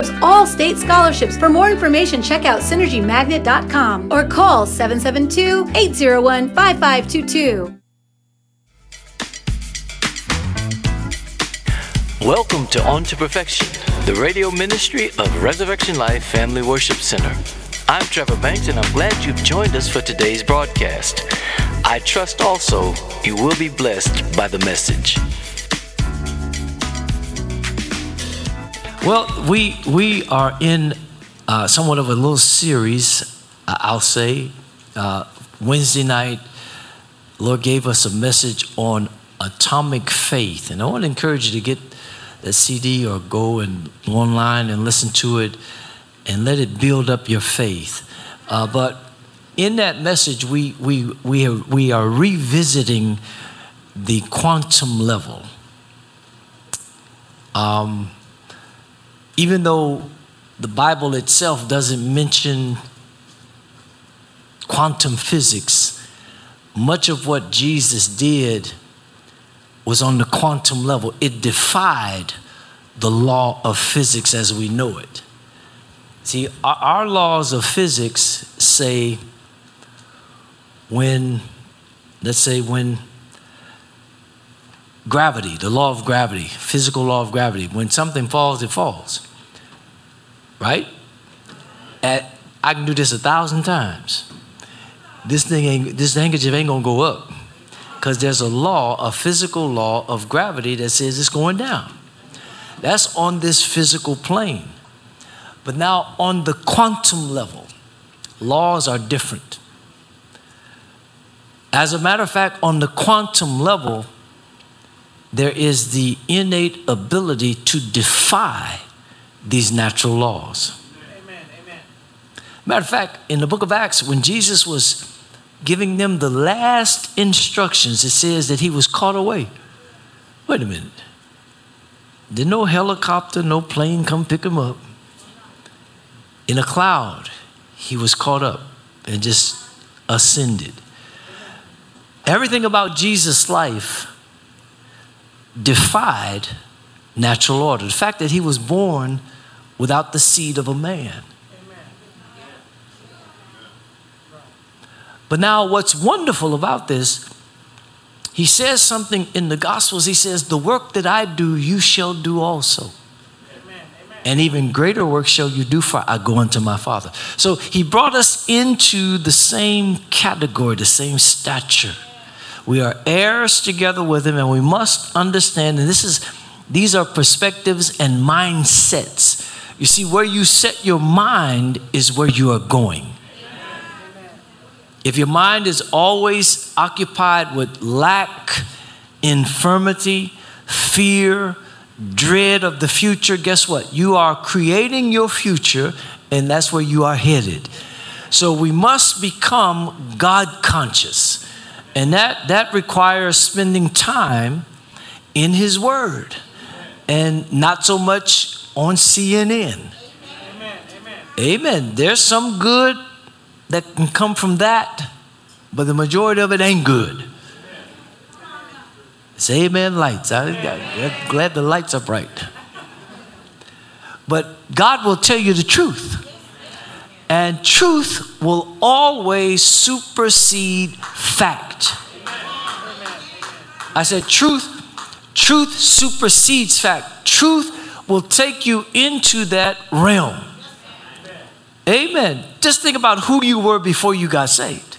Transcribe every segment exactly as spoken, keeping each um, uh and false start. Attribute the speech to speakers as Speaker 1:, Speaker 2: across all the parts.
Speaker 1: all state scholarships. For more information, check out synergy magnet dot com or call seven seven two, eight zero one, five five two two.
Speaker 2: Welcome to On to Perfection, the radio ministry of Resurrection Life Family Worship Center. I'm Trevor Banks, and I'm glad you've joined us for today's broadcast. I trust also you will be blessed by the message.
Speaker 3: Well, we we are in uh, somewhat of a little series, uh, I'll say. Uh, Wednesday night, Lord gave us a message on atomic faith. And I want to encourage you to get that C D or go and go online and listen to it and let it build up your faith. Uh, but in that message, we, we, we, are, we are revisiting the quantum level. Um... Even though the Bible itself doesn't mention quantum physics, much of what Jesus did was on the quantum level. It defied the law of physics as we know it. See, our, our laws of physics say when, let's say when gravity, the law of gravity, physical law of gravity, when something falls, it falls. Right? At, I can do this a thousand times. This thing ain't, this handkerchief ain't gonna go up. Because there's a law, a physical law of gravity that says it's going down. That's on this physical plane. But now on the quantum level, laws are different. As a matter of fact, on the quantum level, there is the innate ability to defy these natural laws.
Speaker 4: Amen, amen.
Speaker 3: Matter of fact, in the book of Acts, when Jesus was giving them the last instructions, it says that he was caught away. Wait a minute. Did no helicopter, no plane come pick him up? In a cloud, he was caught up and just ascended. Everything about Jesus' life defied natural order. The fact that he was born without the seed of a man. But now what's wonderful about this, he says something in the Gospels. He says, the work that I do, you shall do also. And even greater work shall you do, for I go unto my Father. So he brought us into the same category, the same stature. We are heirs together with him, and we must understand, and this is, these are perspectives and mindsets. You see, where you set your mind is where you are going. If your mind is always occupied with lack, infirmity, fear, dread of the future, guess what? You are creating your future, and that's where you are headed. So we must become God conscious. And that, that requires spending time in his word and not so much on C N N.
Speaker 4: Amen, amen.
Speaker 3: Amen. There's some good that can come from that, but the majority of it ain't good. Say amen, lights. I, I'm glad the lights are bright. But God will tell you the truth. And truth will always supersede fact. I said truth, truth supersedes fact. Truth will take you into that realm. Amen. Just think about who you were before you got saved.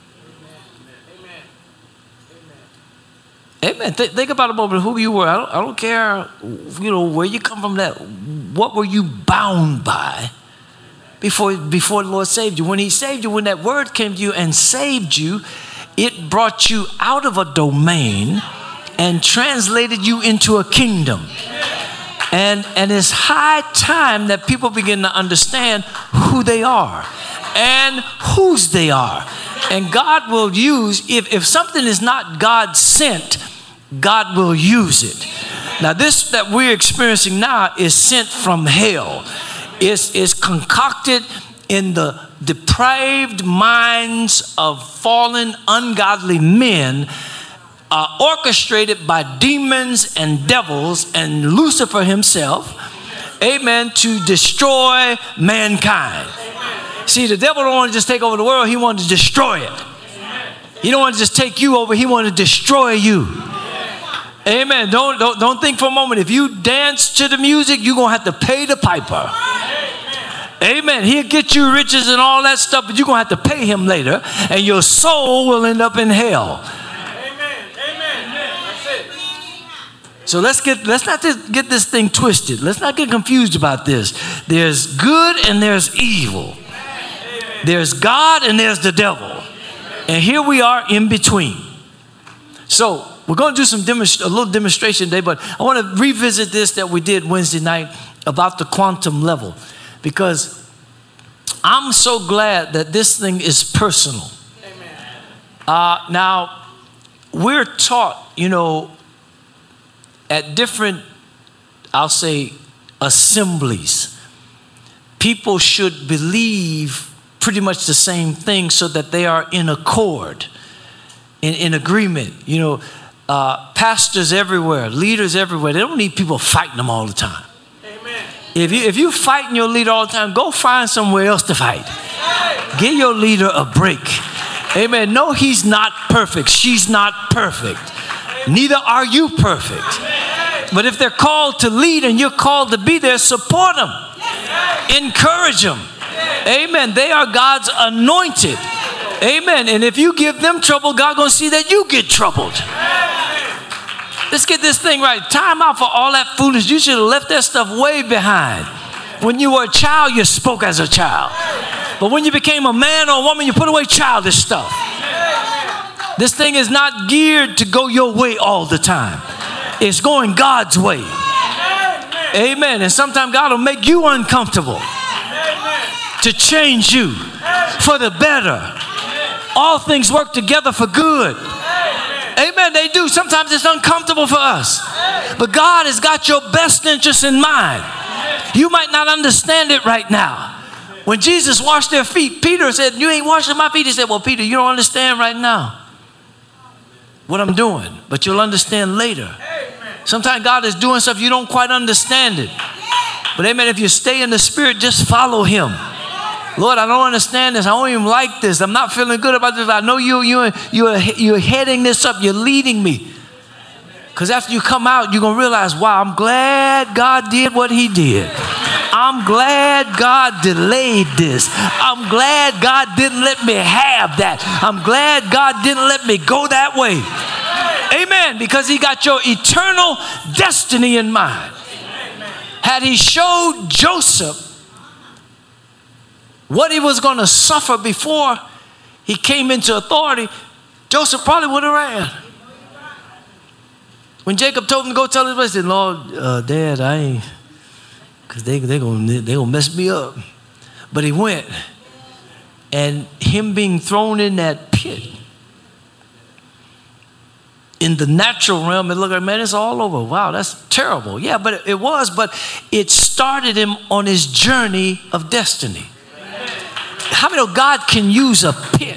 Speaker 3: Amen. Th- think about a moment who you were. I don't, I don't care, you know, where you come from. That what were you bound by before before the Lord saved you? When He saved you, when that word came to you and saved you, it brought you out of a domain and translated you into a kingdom. And and it's high time that people begin to understand who they are and whose they are. And God will use, if, if something is not God sent, God will use it. Now this that we're experiencing now is sent from hell. It's, it's concocted in the depraved minds of fallen, ungodly men, uh, orchestrated by demons and devils and Lucifer himself. Amen, to destroy mankind. Amen. See, the devil don't want to just take over the world. He wants to destroy it. Amen. He don't want to just take you over. He wants to destroy you. Amen. Amen. Don't, don't, don't think for a moment. If you dance to the music, you're going to have to pay the piper. Amen. Amen. He'll get you riches and all that stuff, but you're going to have to pay him later, and your soul will end up in hell. So let's get let's not just get this thing twisted. Let's not get confused about this. There's good and there's evil. There's God and there's the devil. And here we are in between. So we're going to do some demonst- a little demonstration today, but I want to revisit this that we did Wednesday night about the quantum level, because I'm so glad that this thing is personal. Uh, now, we're taught, you know, at different, I'll say, assemblies, people should believe pretty much the same thing so that they are in accord, in, in agreement. You know, uh, pastors everywhere, leaders everywhere, they don't need people fighting them all the time. Amen. If you, if you're fighting your leader all the time, go find somewhere else to fight. Give your leader a break. Amen. No, he's not perfect. She's not perfect. Neither are you perfect. But if they're called to lead and you're called to be there, support them. Encourage them. Amen. They are God's anointed. Amen. And if you give them trouble, God's going to see that you get troubled. Let's get this thing right. Time out for all that foolishness. You should have left that stuff way behind. When you were a child, you spoke as a child. But when you became a man or a woman, you put away childish stuff. This thing is not geared to go your way all the time. It's going God's way. Amen. And sometimes God will make you uncomfortable to change you for the better. All things work together for good. Amen. They do. Sometimes it's uncomfortable for us. But God has got your best interest in mind. You might not understand it right now. When Jesus washed their feet, Peter said, "You ain't washing my feet." He said, "Well, Peter, you don't understand right now what I'm doing, but you'll understand later." Sometimes God is doing stuff you don't quite understand it. But amen, if you stay in the Spirit, just follow him. Lord, I don't understand this. I don't even like this. I'm not feeling good about this. I know you, you, you're, you're heading this up. You're leading me. Because after you come out, you're going to realize, wow, I'm glad God did what he did. I'm glad God delayed this. I'm glad God didn't let me have that. I'm glad God didn't let me go that way. Amen. Because he got your eternal destiny in mind. Had he showed Joseph what he was going to suffer before he came into authority, Joseph probably would have ran. When Jacob told him to go tell his brother, he said, "Lord, uh, Dad, I ain't, because they, they're going they gonna mess me up." But he went. And him being thrown in that pit, in the natural realm, it looked like, man, it's all over. Wow, that's terrible. Yeah, but it, it was, but it started him on his journey of destiny. How many know God can use a pit?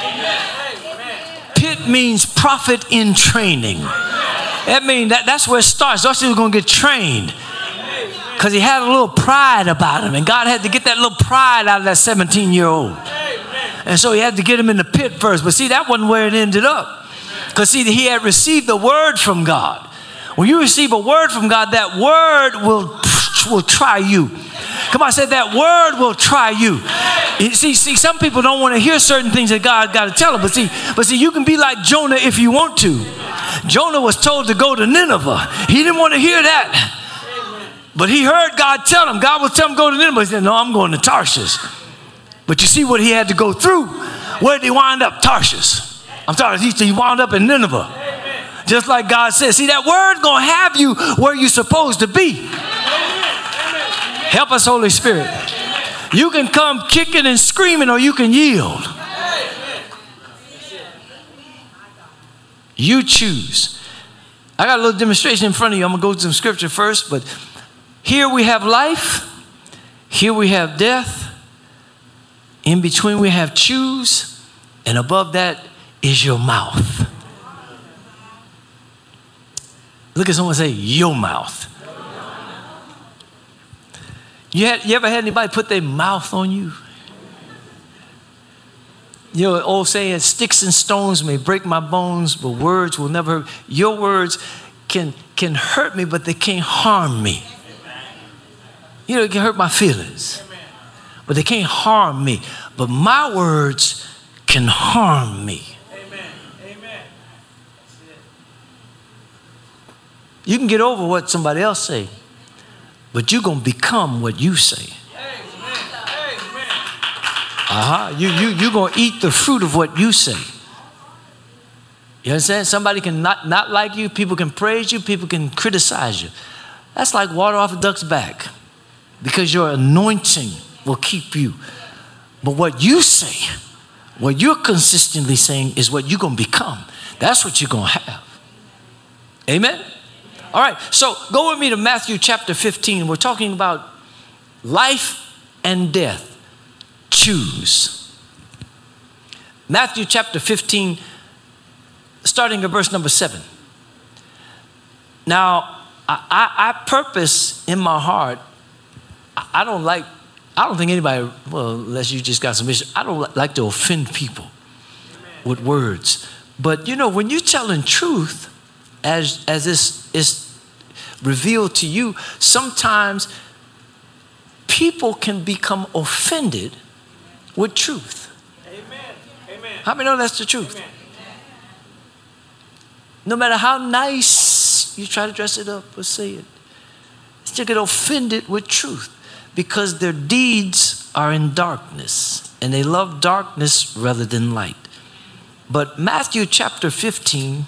Speaker 3: Pit means prophet in training. That means that, that's where it starts. That's where he's going to get trained. Because he had a little pride about him. And God had to get that little pride out of that seventeen-year-old. And so he had to get him in the pit first. But see, that wasn't where it ended up. Because see, he had received the word from God. When you receive a word from God, that word will, will try you. Come on, I said that word will try you. you see, see, some people don't want to hear certain things that God got to tell them. But see, but see, you can be like Jonah if you want to. Jonah was told to go to Nineveh. He didn't want to hear that. But he heard God tell him. God was telling him to go to Nineveh. He said, "No, I'm going to Tarshish." But you see what he had to go through. Where did he wind up? Tarshish. I'm sorry, he wound up in Nineveh. Just like God said. See, that word going to have you where you're supposed to be. Help us, Holy Spirit. You can come kicking and screaming, or you can yield. You choose. I got a little demonstration in front of you. I'm going to go to some scripture first, but here we have life. Here we have death. In between we have choose. And above that is your mouth. Look at someone say, your mouth. You, had, you ever had anybody put their mouth on you? You know, the old saying, sticks and stones may break my bones, but words will never hurt. Your words can, can hurt me, but they can't harm me. You know, it can hurt my feelings, but they can't harm me. But my words can harm me.
Speaker 4: Amen. Amen.
Speaker 3: You can get over what somebody else say, but you're going to become what you say. Uh-huh. You, you, you're going to eat the fruit of what you say. You understand? Somebody can not, not like you. People can praise you. People can criticize you. That's like water off a duck's back, because your anointing will keep you. But what you say, what you're consistently saying is what you're going to become. That's what you're going to have. Amen? All right. So go with me to Matthew chapter fifteen. We're talking about life and death. Choose. Matthew chapter fifteen, starting at verse number seven. Now, I, I, I purpose in my heart, I, I don't like, I don't think anybody, well, unless you just got some issues, I don't like to offend people with words. But you know, when you're telling truth, as, as this is revealed to you, sometimes people can become offended with truth.
Speaker 4: Amen. Amen.
Speaker 3: How many know that's the truth?
Speaker 4: Amen.
Speaker 3: No matter how nice you try to dress it up or say it, still get offended with truth, because their deeds are in darkness and they love darkness rather than light. But Matthew chapter fifteen,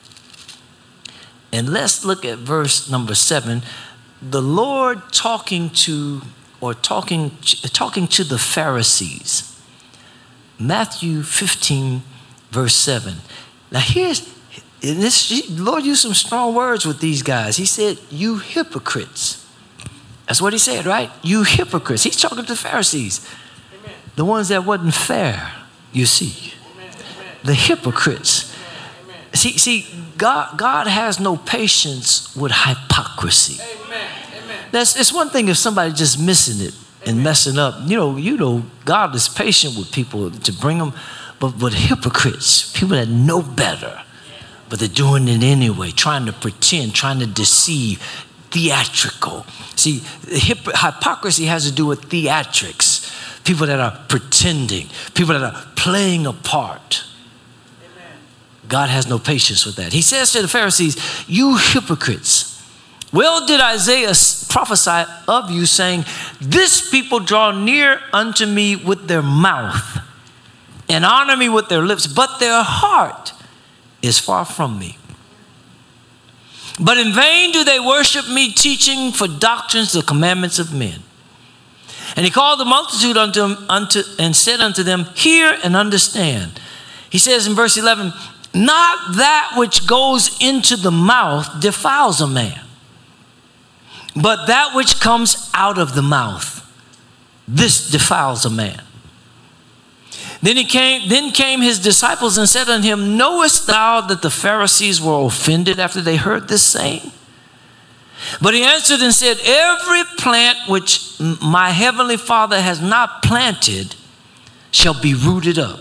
Speaker 3: and let's look at verse number seven. The Lord talking to or talking talking to the Pharisees. Matthew fifteen, verse seven. Now here's this. Lord used some strong words with these guys. He said, "You hypocrites." That's what he said, right? You hypocrites. He's talking to the Pharisees. Amen. The ones that wasn't fair, you see. Amen. The hypocrites. Amen. See, see, God, God has no patience with hypocrisy. Amen. That's, it's one thing if somebody just missing it and messing up. You know, you know, God is patient with people to bring them, but but hypocrites, people that know better, but they're doing it anyway, trying to pretend, trying to deceive, theatrical. See, hip, hypocrisy has to do with theatrics. People that are pretending, people that are playing a part. God has no patience with that. He says to the Pharisees, "You hypocrites. Well did Isaiah prophesy of you, saying, this people draw near unto me with their mouth and honor me with their lips, but their heart is far from me. But in vain do they worship me, teaching for doctrines the commandments of men." And he called the multitude unto him unto, and said unto them, "Hear and understand." He says in verse eleven, "Not that which goes into the mouth defiles a man, but that which comes out of the mouth, this defiles a man." Then he came, then came his disciples and said unto him, "Knowest thou that the Pharisees were offended after they heard this saying?" But he answered and said, "Every plant which my heavenly Father has not planted shall be rooted up.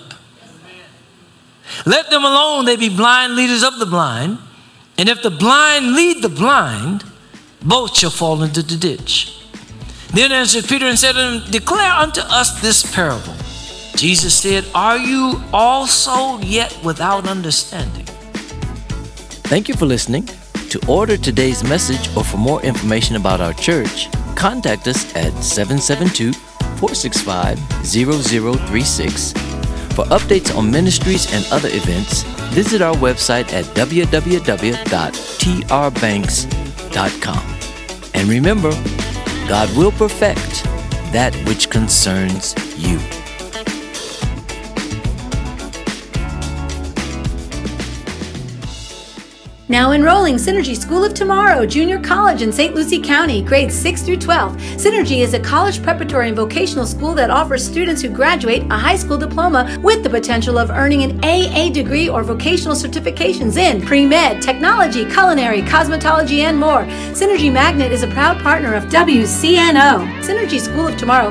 Speaker 3: Let them alone, they be blind leaders of the blind. And if the blind lead the blind, both shall fall into the ditch." Then answered Peter and said to him, "Declare unto us this parable." Jesus said, "Are you also yet without understanding?"
Speaker 2: Thank you for listening. To order today's message or for more information about our church, contact us at seven seven two, four six five, zero zero three six. For updates on ministries and other events, visit our website at w w w dot t r banks dot com. And remember, God will perfect that which concerns you.
Speaker 1: Now enrolling Synergy School of Tomorrow Junior College in Saint Lucie County, grades six through twelve. Synergy is a college preparatory and vocational school that offers students who graduate a high school diploma with the potential of earning an A A degree or vocational certifications in pre-med, technology, culinary, cosmetology, and more. Synergy Magnet is a proud partner of W C N O. Synergy School of Tomorrow